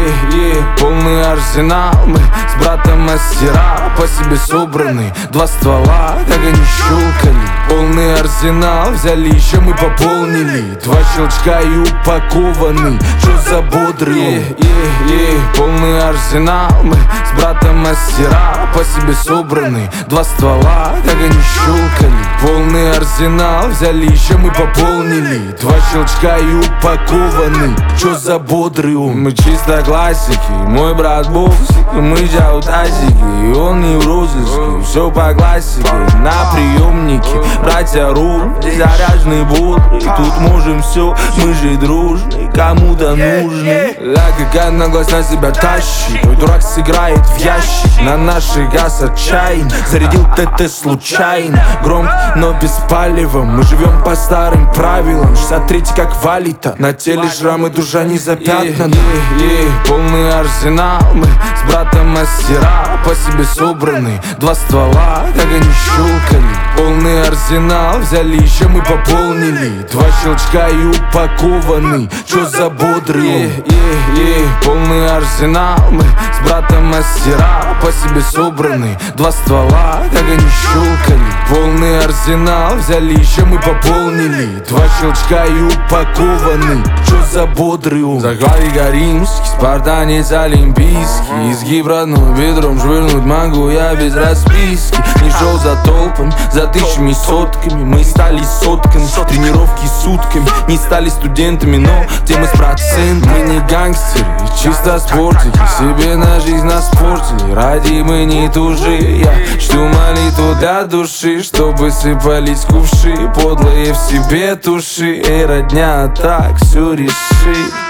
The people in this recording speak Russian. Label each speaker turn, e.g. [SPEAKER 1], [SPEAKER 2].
[SPEAKER 1] полный арсенал. Мы с братом мастера, по себе собраны. Два ствола, как они щелкали. Полный арсенал, взяли еще мы пополнили. Два щелчка и упакованы. Чё за бодрый полный арсенал. Мы с братом мастера, по себе собраны. Два ствола, как они щелкали. Полный арсенал, взяли еще мы пополнили. Два щелчка и упакованы. Чё за бодрый ум. Мы чисто классики, мой брат боксик. Мы же тазики, и он не в розыске. Все по классике, на приемнике. Братья руль, заряженный бодрый. Тут можем все, мы же дружны. Кому-то нужны. Как одна глаз на себя тащит. Твой дурак сыграет в ящик. На наших газ отчаян. Зарядил ТТ случайно. Громко, но без палева. Мы живем по старым правилам. 63-й как валита. На теле шрамы, душа не запятнана. Полный арсенал. Мы с братом мастера, по себе собраны. Два ствола, как они щелкали. Полный арсенал, взяли еще мы пополнили. Два щелчка и упакованы. Чё за бодрый полный арсенал. Мы с братом мастера, по себе собраны. Два ствола, как они щелкали. Полный арсенал, взяли еще мы пополнили. Два щелчка и упакованы. Чё за бодрый ум. Захватик римский, спартанец олимпийский. Изгиб родным бедром швырнуть могу я без расписки. Не шел за толпами, за тысячами, сотками. Мы стали сотками, тренировки сутками. Не стали студентами, но темы с процентами. Мы не гангстеры, чисто спортики. Себе на жизнь наспортили, ради мы не тужи. Я жду молитву для души, чтобы сыпались кувши. Подлые в себе туши, родня так все решит.